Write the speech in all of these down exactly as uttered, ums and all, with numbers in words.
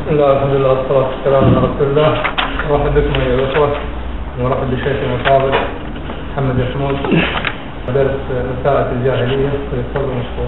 بسم الله الحمد لله والصلاة والسلام على رسول الله. مرحبا بكم أيها الأخوة، ومرحبا بشيخنا الفاضل محمد محمود درس رسالة الجاهلية. فيتفضل مشكور.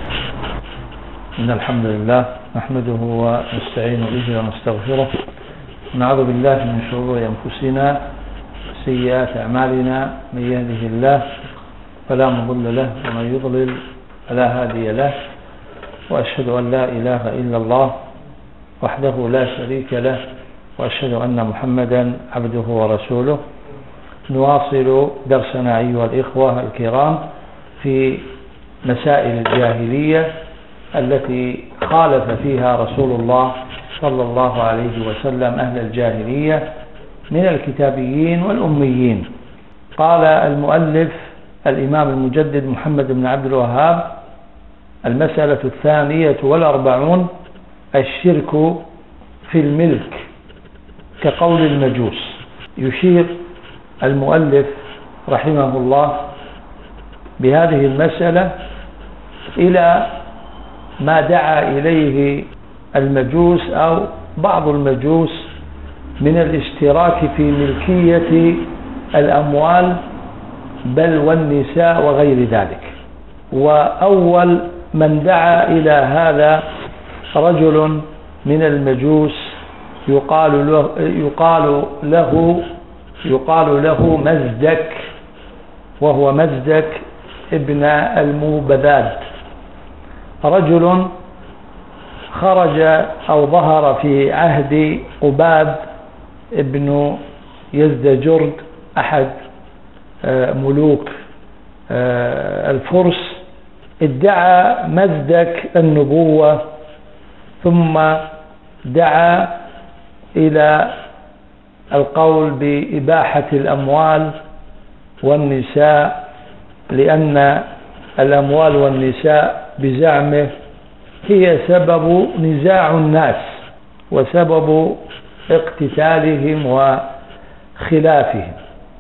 إن الحمد لله نحمده ونستعين به ونستغفره، ونعوذ بالله من شرور أنفسنا وسيئات أعمالنا. من يهده الله فلا مضل له، ومن يضلل فلا هادي له. وأشهد أن لا إله إلا الله وحده لا شريك له، وأشهد أن محمدا عبده ورسوله. نواصل درسنا أيها الإخوة الكرام في مسائل الجاهلية التي خالف فيها رسول الله صلى الله عليه وسلم أهل الجاهلية من الكتابيين والأميين. قال المؤلف الإمام المجدد محمد بن عبد الوهاب: المسألة الثانية والأربعون: الشرك في الملك كقول المجوس. يشير المؤلف رحمه الله بهذه المسألة إلى ما دعا إليه المجوس أو بعض المجوس من الاشتراك في ملكية الأموال بل والنساء وغير ذلك. وأول من دعا إلى هذا رجل من المجوس يقال له يقال له يقال له مزدك، وهو مزدك ابن الموبذاد، رجل خرج أو ظهر في عهد قباد ابن يزدجرد أحد ملوك الفرس. ادعى مزدك النبوة، ثم دعا إلى القول بإباحة الأموال والنساء، لأن الأموال والنساء بزعمه هي سبب نزاع الناس وسبب اقتتالهم وخلافهم،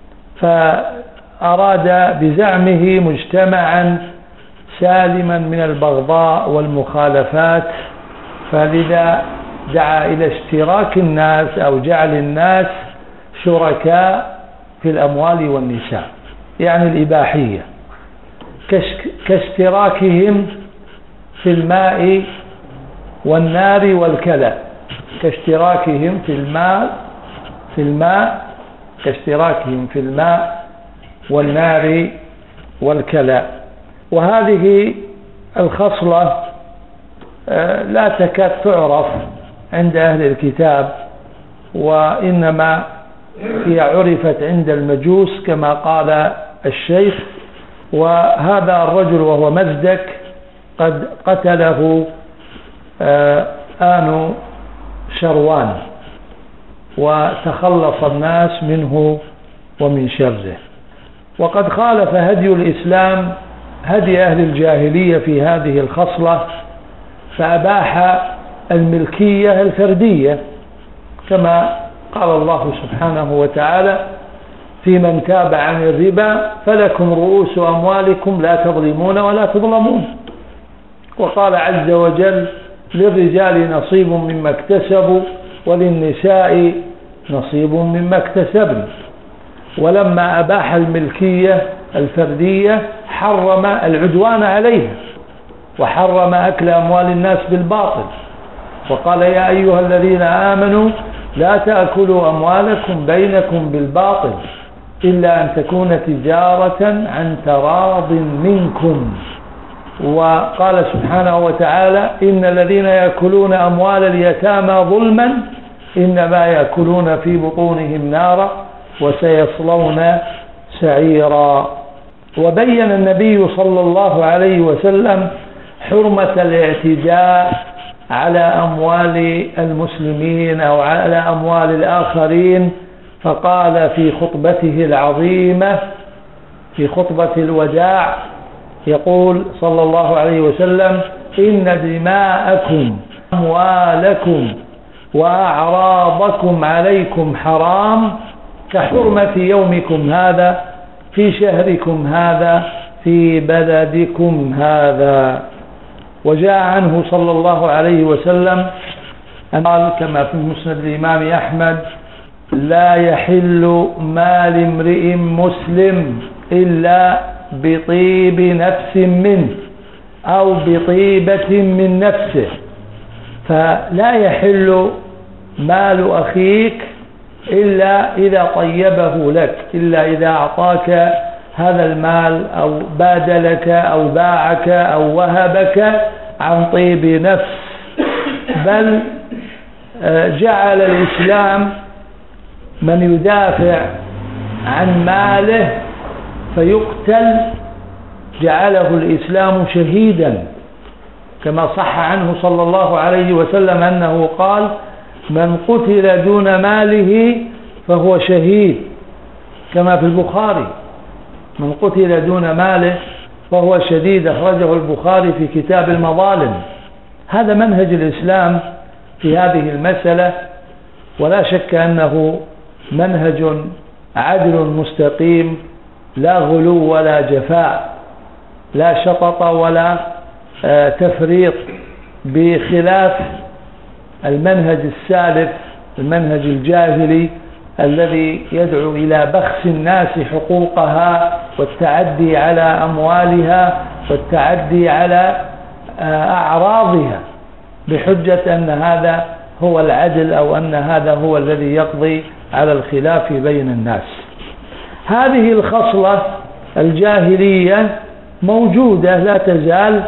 فأراد بزعمه مجتمعا سالما من البغضاء والمخالفات، فلذا دعا إلى اشتراك الناس أو جعل الناس شركاء في الأموال والنساء، يعني الإباحية، كاشتراكهم في الماء والنار والكلى، كاشتراكهم في الماء في الماء كاشتراكهم في الماء والنار والكلى. وهذه الخصلة لا تكاد تعرف عند أهل الكتاب، وإنما هي عرفت عند المجوس كما قال الشيخ. وهذا الرجل وهو مزدك قد قتله آن شروان، وتخلص الناس منه ومن شره. وقد خالف هدي الإسلام هدي أهل الجاهلية في هذه الخصلة، فأباح الملكية الفردية كما قال الله سبحانه وتعالى: في من تاب عن الربا فلكم رؤوس أموالكم لا تظلمون ولا تظلمون. وقال عز وجل: للرجال نصيب مما اكتسبوا وللنساء نصيب مما اكتسبن. ولما أباح الملكية الفردية حرم العدوان عليها، وحرم أكل أموال الناس بالباطل، وقال: يا أيها الذين آمنوا لا تأكلوا أموالكم بينكم بالباطل إلا أن تكون تجارة عن تراض منكم. وقال سبحانه وتعالى: إن الذين يأكلون أموال اليتامى ظلما إنما يأكلون في بطونهم نارا وسيصلون سعيرا. وبين النبي صلى الله عليه وسلم حرمة الاعتداء على أموال المسلمين أو على أموال الآخرين، فقال في خطبته العظيمة في خطبة الوداع، يقول صلى الله عليه وسلم: إن دماءكم أموالكم وأعراضكم عليكم حرام كحرمة يومكم هذا في شهركم هذا في بلدكم هذا. وجاء عنه صلى الله عليه وسلم قال كما في مسند الإمام أحمد: لا يحل مال امرئ مسلم إلا بطيب نفس منه أو بطيبة من نفسه. فلا يحل مال أخيك إلا إذا طيبه لك، إلا إذا أعطاك هذا المال أو بادلك أو باعك أو وهبك عن طيب نفس. بل جعل الإسلام من يدافع عن ماله فيقتل جعله الإسلام شهيدا، كما صح عنه صلى الله عليه وسلم أنه قال: من قتل دون ماله فهو شهيد، كما في البخاري: من قتل دون ماله فهو شهيد، أخرجه البخاري في كتاب المظالم. هذا منهج الإسلام في هذه المسألة، ولا شك أنه منهج عدل مستقيم، لا غلو ولا جفاء، لا شطط ولا تفريط، بخلاف المنهج السالف، المنهج الجاهلي الذي يدعو إلى بخس الناس حقوقها والتعدي على أموالها والتعدي على أعراضها بحجة أن هذا هو العدل أو أن هذا هو الذي يقضي على الخلاف بين الناس. هذه الخصلة الجاهلية موجودة لا تزال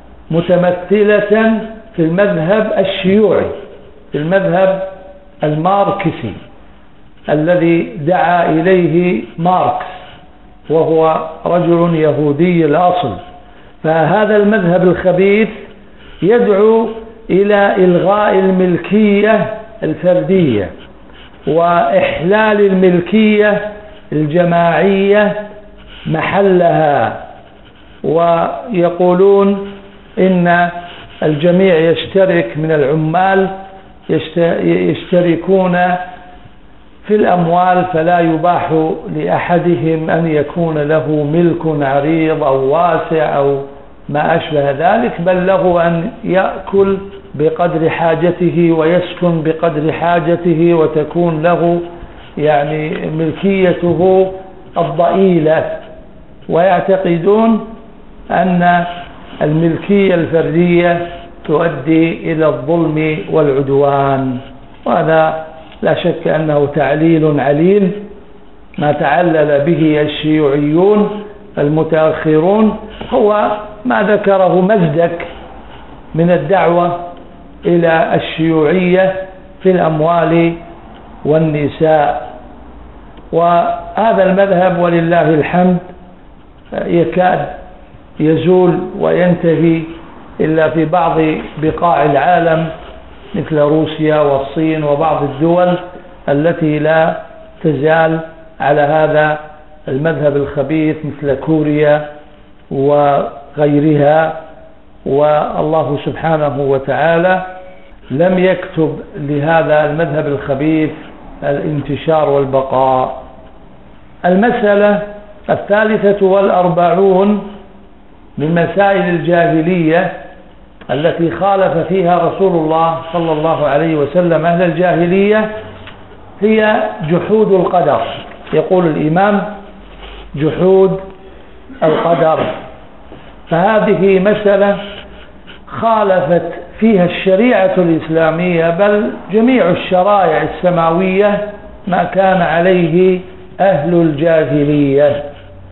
متمثلة في المذهب الشيوعي، في المذهب الماركسي الذي دعا إليه ماركس، وهو رجل يهودي الأصل. فهذا المذهب الخبيث يدعو إلى إلغاء الملكية الفردية وإحلال الملكية الجماعية محلها، ويقولون إن الجميع يشترك من العمال يشتركون في الأموال، فلا يباح لأحدهم أن يكون له ملك عريض أو واسع أو ما أشبه ذلك، بل له أن يأكل بقدر حاجته ويسكن بقدر حاجته، وتكون له يعني ملكيته الضئيلة. ويعتقدون أن الملكية الفردية تؤدي إلى الظلم والعدوان، وهذا لا شك أنه تعليل عليل ما تعلل به الشيوعيون المتأخرون، هو ما ذكره مزدك من الدعوة إلى الشيوعية في الأموال والنساء. وهذا المذهب ولله الحمد يكاد يزول وينتهي إلا في بعض بقاع العالم مثل روسيا والصين وبعض الدول التي لا تزال على هذا المذهب الخبيث مثل كوريا وغيرها. والله سبحانه وتعالى لم يكتب لهذا المذهب الخبيث الانتشار والبقاء. المسألة الثالثة والأربعون من مسائل الجاهلية التي خالف فيها رسول الله صلى الله عليه وسلم أهل الجاهلية هي جحود القدر. يقول الإمام: جحود القدر. فهذه مسألة خالفت فيها الشريعة الإسلامية، بل جميع الشرائع السماوية، ما كان عليه أهل الجاهلية.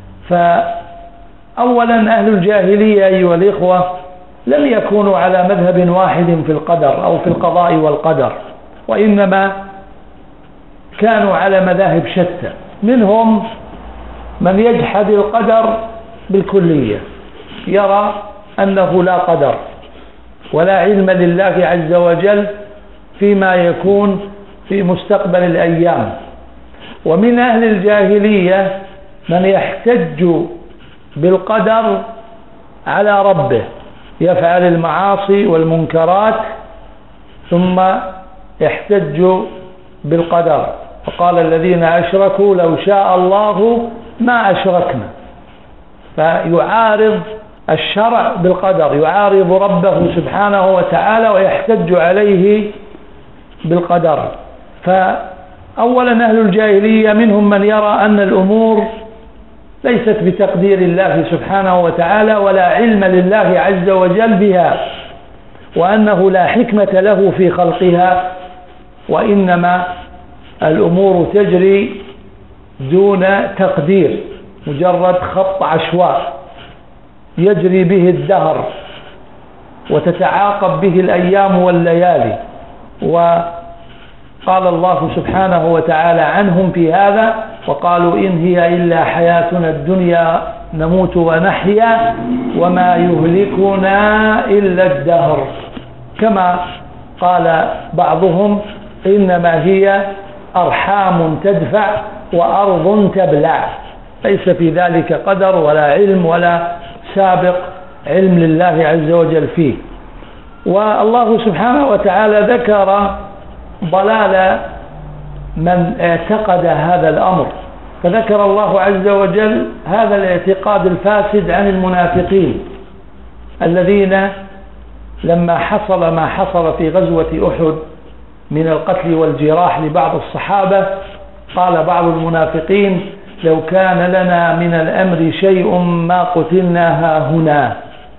فأولا أهل الجاهلية أيها الإخوة لم يكونوا على مذهب واحد في القدر أو في القضاء والقدر، وإنما كانوا على مذاهب شتى. منهم من يجحد القدر بالكلية، يرى أنه لا قدر ولا علم لله عز وجل فيما يكون في مستقبل الأيام. ومن أهل الجاهلية من يحتج بالقدر على ربه، يفعل المعاصي والمنكرات ثم يحتج بالقدر. فقال الذين أشركوا: لو شاء الله ما أشركنا. فيعارض الشرع بالقدر، يعارض ربه سبحانه وتعالى ويحتج عليه بالقدر. فأولا أهل الجاهلية منهم من يرى أن الأمور ليست بتقدير الله سبحانه وتعالى ولا علم لله عز وجل بها، وأنه لا حكمة له في خلقها، وإنما الأمور تجري دون تقدير، مجرد خط عشواء يجري به الدهر وتتعاقب به الأيام والليالي. وقال الله سبحانه وتعالى عنهم في هذا: وقالوا إن هي إلا حياتنا الدنيا نموت ونحيا وما يهلكنا إلا الدهر. كما قال بعضهم: إنما هي أرحام تدفع وأرض تبلع. ليس في ذلك قدر ولا علم ولا سابق علم لله عز وجل فيه. والله سبحانه وتعالى ذكر ضلال من اعتقد هذا الأمر، فذكر الله عز وجل هذا الاعتقاد الفاسد عن المنافقين الذين لما حصل ما حصل في غزوة أحد من القتل والجراح لبعض الصحابة، قال بعض المنافقين: لو كان لنا من الأمر شيء ما قتلنا هاهنا.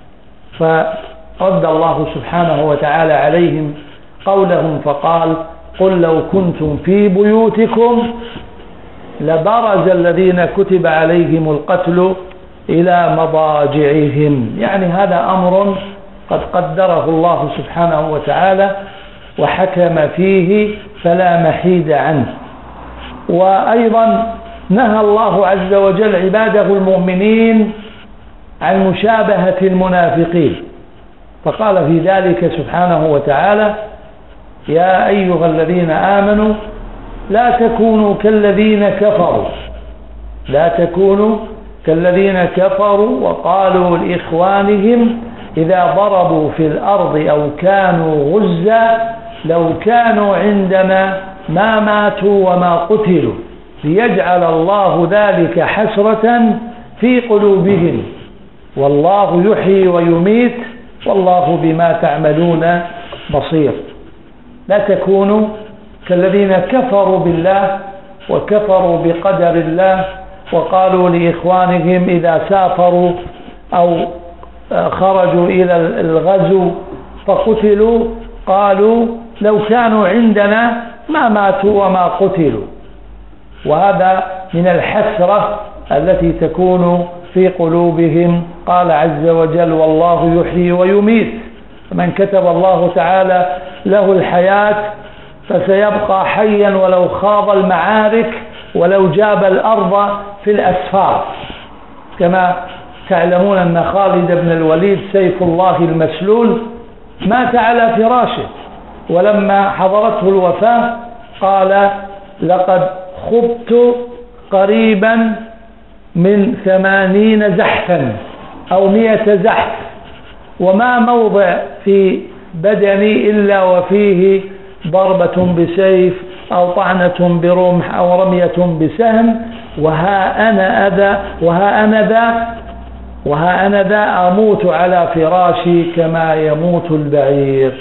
فرد الله سبحانه وتعالى عليهم قولهم فقال: قل لو كنتم في بيوتكم لبرز الذين كتب عليهم القتل إلى مضاجعهم. يعني هذا أمر قد قدره الله سبحانه وتعالى وحكم فيه فلا محيد عنه. وأيضا نهى الله عز وجل عباده المؤمنين عن مشابهة المنافقين، فقال في ذلك سبحانه وتعالى: يا أيها الذين آمنوا لا تكونوا كالذين كفروا لا تكونوا كالذين كفروا وقالوا لإخوانهم إذا ضربوا في الأرض أو كانوا غزا لو كانوا عندنا ما ماتوا وما قتلوا ليجعل الله ذلك حسرة في قلوبهم والله يحيي ويميت والله بما تعملون بصير. لا تكونوا كالذين كفروا بالله وكفروا بقدر الله وقالوا لإخوانهم إذا سافروا أو خرجوا إلى الغزو فقتلوا قالوا لو كانوا عندنا ما ماتوا وما قتلوا. وهذا من الحسرة التي تكون في قلوبهم. قال عز وجل: والله يحيي ويميت. من كتب الله تعالى له الحياة فسيبقى حيا ولو خاض المعارك ولو جاب الأرض في الأسفار. كما تعلمون أن خالد بن الوليد سيف الله المسلول مات على فراشه، ولما حضرته الوفاة قال: لقد خبت قريبا من ثمانين زحفا أو مئة زحف وما موضع في بدني إلا وفيه ضربة بسيف أو طعنة برمح أو رمية بسهم، وها أنا أذا وها أنا ذا وها أنا ذا أموت على فراشي كما يموت البعير.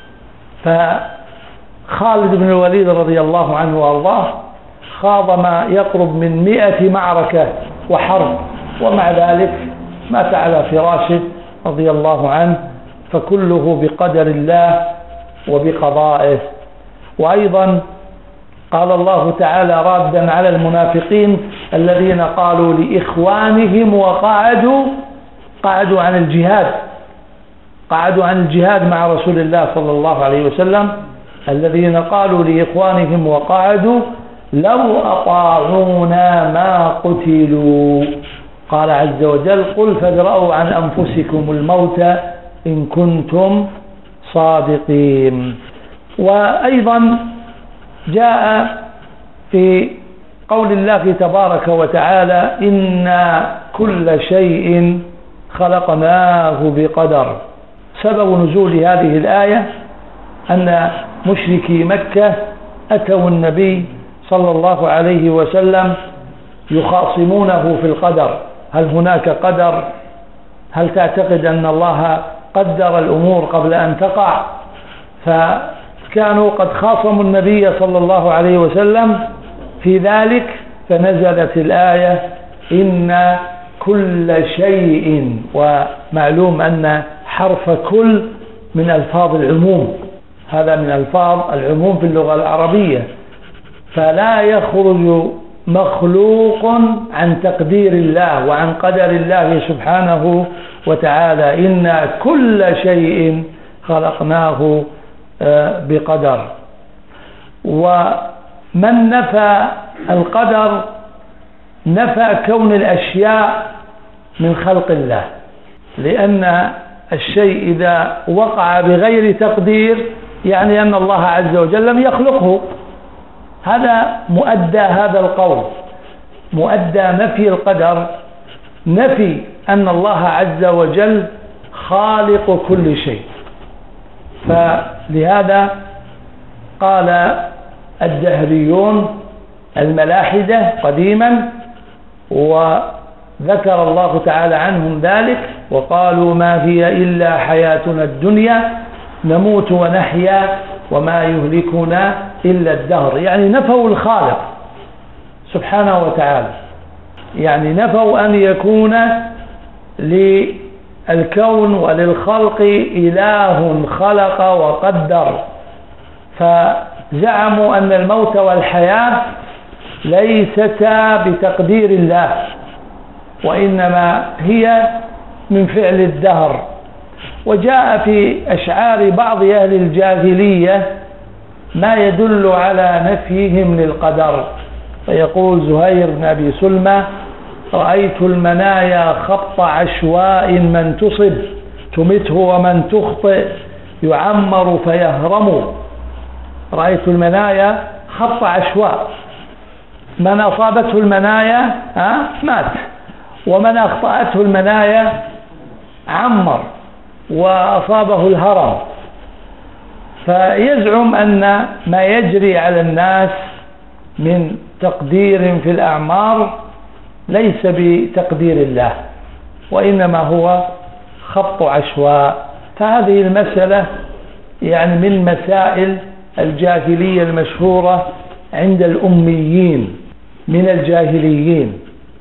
فخالد بن الوليد رضي الله عنه وأرضاه خاض ما يقرب من مئة معركة وحرب، ومع ذلك مات على فراشه رضي الله عنه، فكله بقدر الله وبقضائه. وأيضا قال الله تعالى رادا على المنافقين الذين قالوا لإخوانهم وقعدوا قعدوا عن الجهاد قعدوا عن الجهاد مع رسول الله صلى الله عليه وسلم، الذين قالوا لإخوانهم وقعدوا لو أطاعونا ما قتلوا. قال عز وجل: قل فادرءوا عن أنفسكم الموت إن كنتم صادقين. وأيضا جاء في قول الله تبارك وتعالى: إنا كل شيء خلقناه بقدر. سبب نزول هذه الآية أن مشركي مكة أتوا النبي صلى الله عليه وسلم يخاصمونه في القدر: هل هناك قدر؟ هل تعتقد أن الله قدر الأمور قبل أن تقع؟ كانوا قد خاصموا النبي صلى الله عليه وسلم في ذلك، فنزلت الآية إن كل شيء. ومعلوم أن حرف كل من ألفاظ العموم، هذا من ألفاظ العموم في اللغة العربية، فلا يخرج مخلوق عن تقدير الله وعن قدر الله سبحانه وتعالى. إن كل شيء خلقناه بقدر. ومن نفى القدر نفى كون الأشياء من خلق الله، لأن الشيء إذا وقع بغير تقدير يعني أن الله عز وجل لم يخلقه. هذا مؤدى هذا القول، مؤدى نفي القدر، نفي أن الله عز وجل خالق كل شيء. فلهذا قال الدهريون الملاحدة قديما، وذكر الله تعالى عنهم ذلك وقالوا ما هي إلا حياتنا الدنيا نموت ونحيا وما يهلكنا إلا الدهر. يعني نفوا الخالق سبحانه وتعالى، يعني نفوا أن يكون للكون وللخلق إله خلق وقدر، فزعموا أن الموت والحياة ليستا بتقدير الله، وإنما هي من فعل الدهر. وجاء في أشعار بعض أهل الجاهلية ما يدل على نفيهم للقدر، فيقول زهير بن أبي سلمى رأيت المنايا خط عشواء من تصب تمته ومن تخطئ يعمر فيهرم. رأيت المنايا خط عشواء، من أصابته المنايا مات، ومن أخطأته المنايا عمر وأصابه الهرم. فيزعم أن ما يجري على الناس من تقدير في الأعمار ليس بتقدير الله، وإنما هو خط عشواء. فهذه المسألة يعني من مسائل الجاهلية المشهورة عند الأميين من الجاهليين،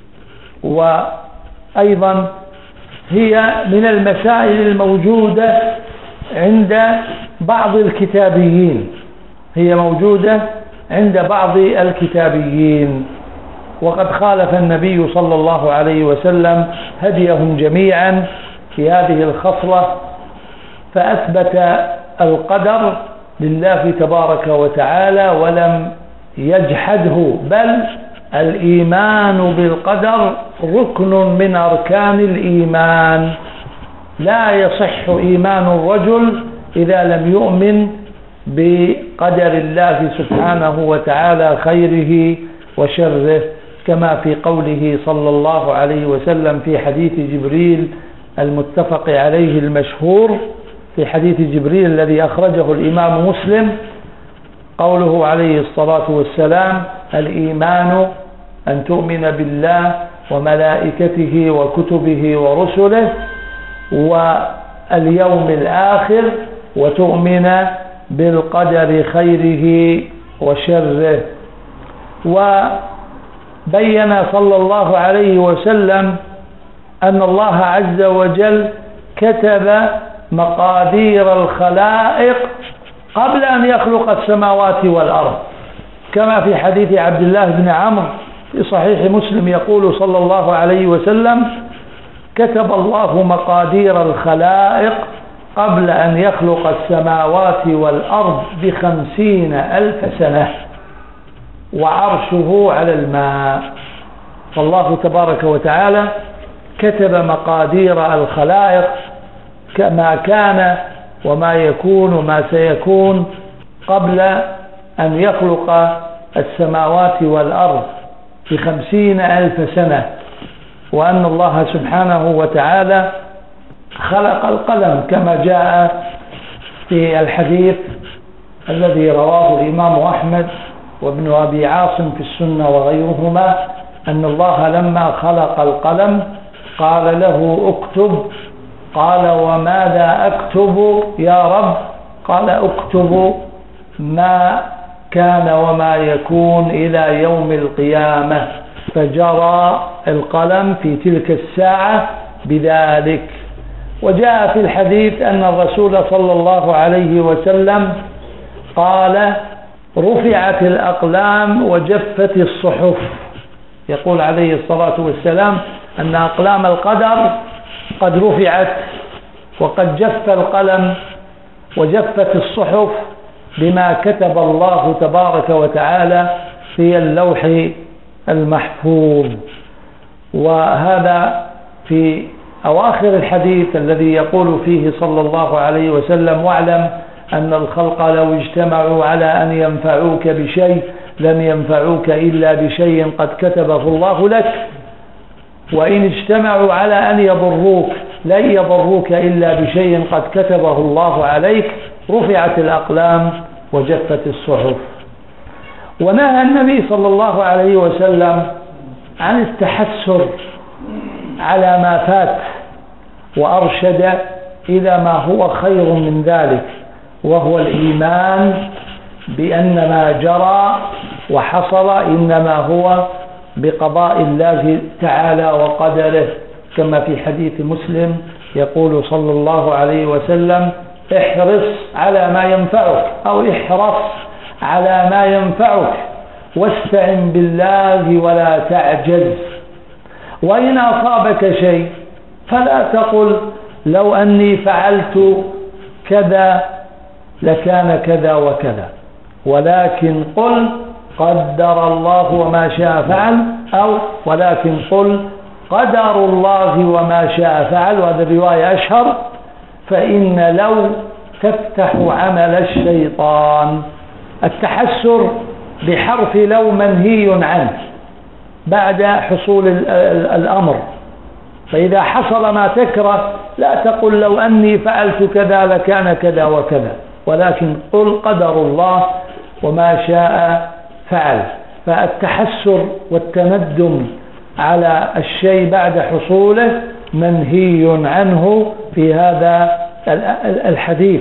وأيضا هي من المسائل الموجودة عند بعض الكتابيين، هي موجودة عند بعض الكتابيين. وقد خالف النبي صلى الله عليه وسلم هديهم جميعا في هذه الخصلة، فأثبت القدر لله تبارك وتعالى ولم يجحده، بل الإيمان بالقدر ركن من أركان الإيمان. لا يصح إيمان الرجل إذا لم يؤمن بقدر الله سبحانه وتعالى خيره وشره، كما في قوله صلى الله عليه وسلم في حديث جبريل المتفق عليه المشهور، في حديث جبريل الذي أخرجه الإمام مسلم، قوله عليه الصلاة والسلام الإيمان أن تؤمن بالله وملائكته وكتبه ورسله واليوم الآخر وتؤمن بالقدر خيره وشره. وبين صلى الله عليه وسلم أن الله عز وجل كتب مقادير الخلائق قبل أن يخلق السماوات والأرض، كما في حديث عبد الله بن عمرو في صحيح مسلم يقول صلى الله عليه وسلم كتب الله مقادير الخلائق قبل أن يخلق السماوات والأرض بخمسين ألف سنة وعرشه على الماء. فالله تبارك وتعالى كتب مقادير الخلائق كما كان وما يكون وما سيكون قبل أن يخلق السماوات والأرض بخمسين ألف سنة، وأن الله سبحانه وتعالى خلق القلم كما جاء في الحديث الذي رواه الإمام أحمد وابن أبي عاصم في السنة وغيرهما، أن الله لما خلق القلم قال له اكتب، قال وماذا أكتب يا رب؟ قال اكتب ما كان وما يكون إلى يوم القيامة، فجرى القلم في تلك الساعة بذلك. وجاء في الحديث أن الرسول صلى الله عليه وسلم قال: رفعت الأقلام وجفت الصحف. يقول عليه الصلاة والسلام أن أقلام القدر قد رفعت، وقد جف القلم وجفت الصحف بما كتب الله تبارك وتعالى في اللوح المحفوظ. وهذا في أواخر الحديث الذي يقول فيه صلى الله عليه وسلم: واعلم أن الخلق لو اجتمعوا على أن ينفعوك بشيء لم ينفعوك إلا بشيء قد كتبه الله لك، وإن اجتمعوا على أن يضروك لن يضروك إلا بشيء قد كتبه الله عليك. رفعت الأقلام وجفت الصحف. ونهى النبي صلى الله عليه وسلم عن التحسر على ما فات، وأرشد إلى ما هو خير من ذلك، وهو الإيمان بأن ما جرى وحصل إنما هو بقضاء الله تعالى وقدره، كما في حديث مسلم يقول صلى الله عليه وسلم: احرص على ما ينفعك، أو احرص على ما ينفعك، واستعن بالله ولا تعجز، وإن أصابك شيء فلا تقل لو أني فعلت كذا لكان كذا وكذا، ولكن قل قدر الله وما شاء فعل، أو ولكن قل قدر الله وما شاء فعل. وهذا رواية أشهر: فإن لو تفتح عمل الشيطان. التحسر بحرف لو منهي عنه بعد حصول الأمر، فإذا حصل ما تكره لا تقل لو أني فعلت كذا لكان كذا وكذا، ولكن قل قدر الله وما شاء فعل. فالتحسر والتندم على الشيء بعد حصوله منهي عنه في هذا الحديث.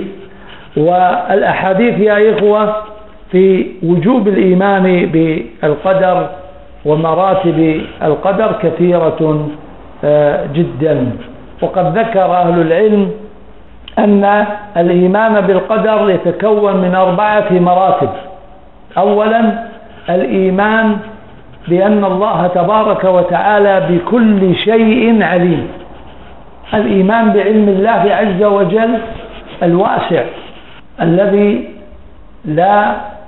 والأحاديث يا إخوة في وجوب الإيمان بالقدر ومراتب القدر كثيرة جدا. وقد ذكر أهل العلم أن الإيمان بالقدر يتكون من أربعة مراتب. أولا الإيمان بأن الله تبارك وتعالى بكل شيء عليم، الإيمان بعلم الله عز وجل الواسع الذي لا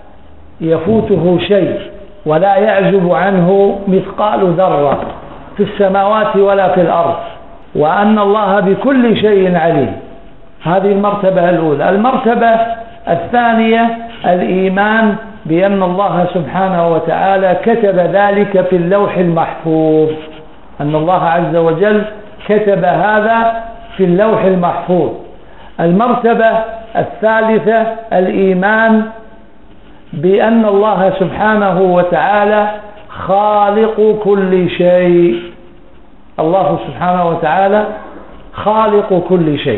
يفوته شيء ولا يعزب عنه مثقال ذرة في السماوات ولا في الأرض، وأن الله بكل شيء عليم. هذه المرتبة الأولى. المرتبة الثانية الإيمان بأن الله سبحانه وتعالى كتب ذلك في اللوح المحفوظ، أن الله عز وجل كتب هذا في اللوح المحفوظ. المرتبة الثالثة الإيمان بأن الله سبحانه وتعالى خالق كل شيء، الله سبحانه وتعالى خالق كل شيء،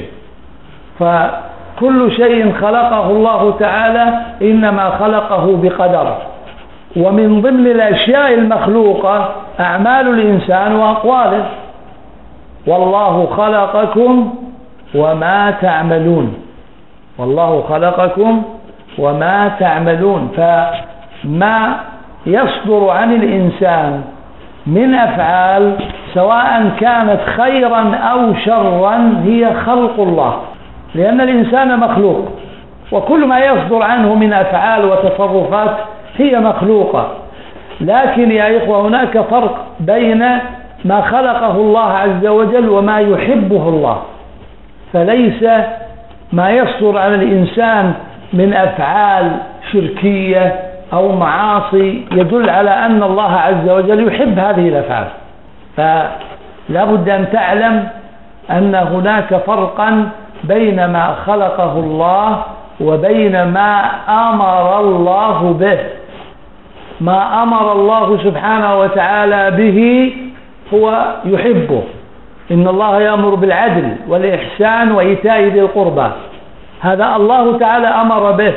فكل شيء خلقه الله تعالى إنما خلقه بقدر. ومن ضمن الأشياء المخلوقة أعمال الإنسان وأقواله: والله خلقكم وما تعملون، والله خلقكم وما تعملون. فما يصدر عن الإنسان من أفعال سواء كانت خيرا أو شرا هي خلق الله، لأن الإنسان مخلوق، وكل ما يصدر عنه من أفعال وتصرفات هي مخلوقة. لكن يا إخوة هناك فرق بين ما خلقه الله عز وجل وما يحبه الله. فليس ما يصدر عن الإنسان من أفعال شركية أو معاصي يدل على أن الله عز وجل يحب هذه الأفعال. فلا بد أن تعلم أن هناك فرقا بين ما خلقه الله وبين ما أمر الله به. ما أمر الله سبحانه وتعالى به هو يحبه، إن الله يأمر بالعدل والإحسان وإيتاء ذي القربى، هذا الله تعالى أمر به.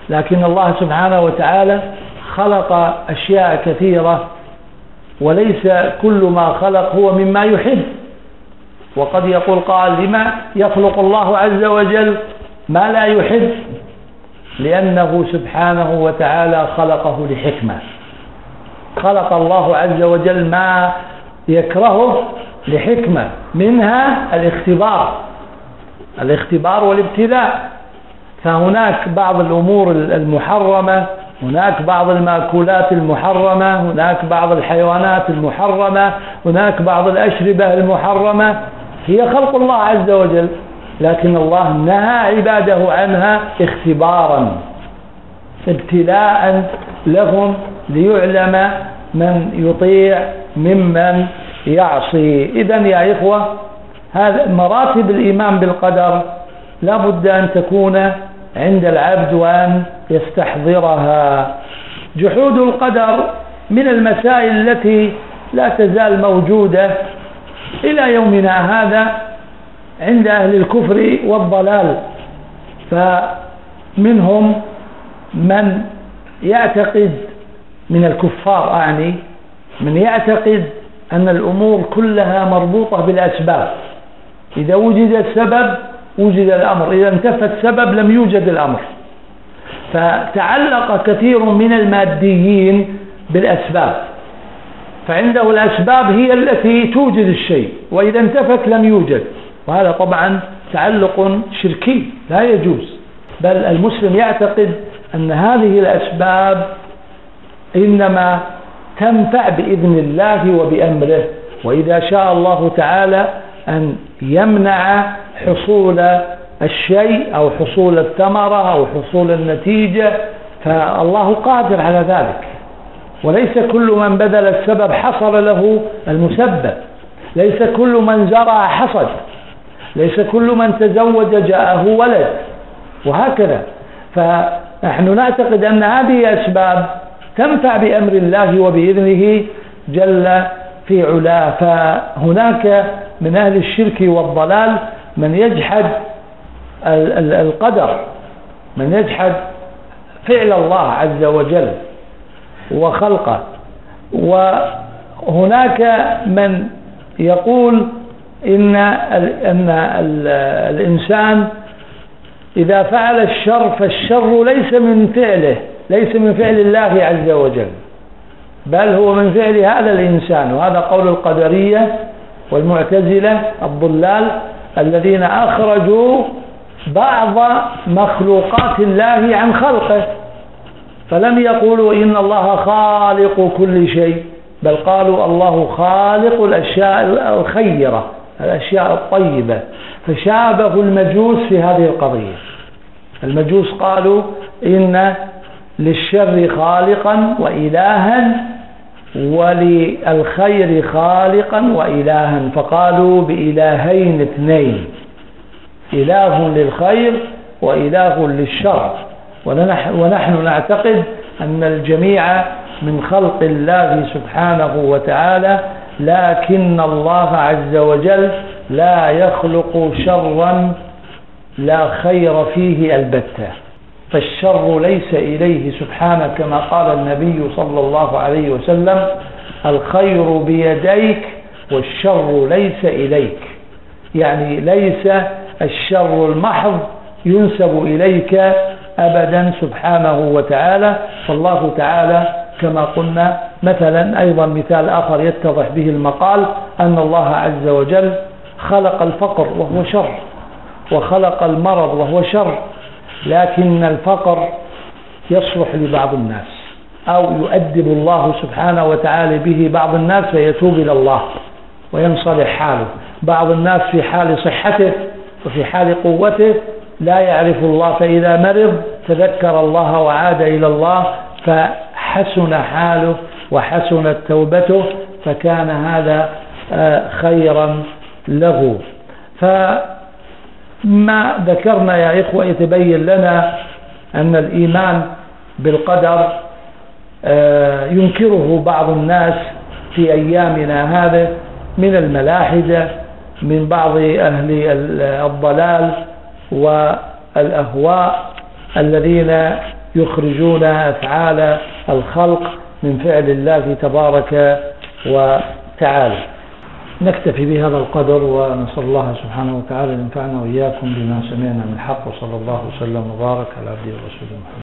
لكن الله سبحانه وتعالى خلق أشياء كثيرة، وليس كل ما خلق هو مما يحب. وقد يقول قائل: لما يخلق الله عز وجل ما لا يحب؟ لأنه سبحانه وتعالى خلقه لحكمة. خلق الله عز وجل ما يكرهه لحكمة، منها الاختبار الاختبار والابتلاء. فهناك بعض الأمور المحرمة، هناك بعض المأكولات المحرمة، هناك بعض الحيوانات المحرمة، هناك بعض الأشربة المحرمة، هي خلق الله عز وجل، لكن الله نهى عباده عنها اختبارا، ابتلاء لهم ليعلم من يطيع ممن يعصي. إذن يا إخوة، هذا مراتب الإيمان بالقدر لا بد أن تكون عند العبد وأن يستحضرها. جحود القدر من المسائل التي لا تزال موجودة إلى يومنا هذا عند أهل الكفر والضلال. فمنهم من يعتقد، من الكفار أعني، من يعتقد أن الأمور كلها مربوطة بالأسباب. إذا وجد السبب وجد الأمر، إذا انتفى السبب لم يوجد الأمر. فتعلق كثير من الماديين بالأسباب، فعنده الأسباب هي التي توجد الشيء، وإذا انتفت لم يوجد. وهذا طبعا تعلق شركي لا يجوز. بل المسلم يعتقد أن هذه الأسباب إنما تنفع بإذن الله وبأمره، وإذا شاء الله تعالى أن يمنع حصول الشيء أو حصول الثمرة أو حصول النتيجة فالله قادر على ذلك. وليس كل من بذل السبب حصل له المسبب، ليس كل من زرع حصد، ليس كل من تزوج جاءه ولد، وهكذا. فنحن نعتقد أن هذه أسباب تنفع بأمر الله وبإذنه جل في علاه. فهناك من أهل الشرك والضلال من يجحد القدر، من يجحد فعل الله عز وجل وخلقه. وهناك من يقول إن أن الإنسان إذا فعل الشر فالشر ليس من فعله، ليس من فعل الله عز وجل، بل هو من فعل هذا الإنسان. وهذا قول القدرية والمعتزلة الضلال الذين أخرجوا بعض مخلوقات الله عن خلقه، فلم يقولوا إن الله خالق كل شيء، بل قالوا الله خالق الأشياء الخيرة، الأشياء الطيبة. فشابه المجوس في هذه القضية. المجوس قالوا إن للشر خالقا وإلها وللخير خالقا وإلها، فقالوا بإلهين اثنين، إله للخير وإله للشر. ونحن نعتقد أن الجميع من خلق الله سبحانه وتعالى، لكن الله عز وجل لا يخلق شرا لا خير فيه البتة، فالشر ليس إليه سبحانه، كما قال النبي صلى الله عليه وسلم: الخير بيديك والشر ليس إليك. يعني ليس الشر المحض ينسب إليك أبدا سبحانه وتعالى. فالله تعالى كما قلنا مثلا، أيضا مثال آخر يتضح به المقال، أن الله عز وجل خلق الفقر وهو شر، وخلق المرض وهو شر، لكن الفقر يصلح لبعض الناس، أو يؤدب الله سبحانه وتعالى به بعض الناس فيتوب إلى الله وينصلح حاله. بعض الناس في حال صحته وفي حال قوته لا يعرف الله، فإذا مرض تذكر الله وعاد إلى الله فحسن حاله وحسنت توبته، فكان هذا خيرا له. فما ذكرنا يا إخوة يتبين لنا أن الإيمان بالقدر ينكره بعض الناس في أيامنا هذا من الملاحدة، من بعض أهل الضلال والأهواء الذين يخرجون أفعال الخلق من فعل الله تبارك وتعالى. نكتفي بهذا القدر، ونسأل الله سبحانه وتعالى أن ينفعنا وإياكم بما سمعنا من حق، وصلى الله وسلم وبارك على عبده ورسوله محمد.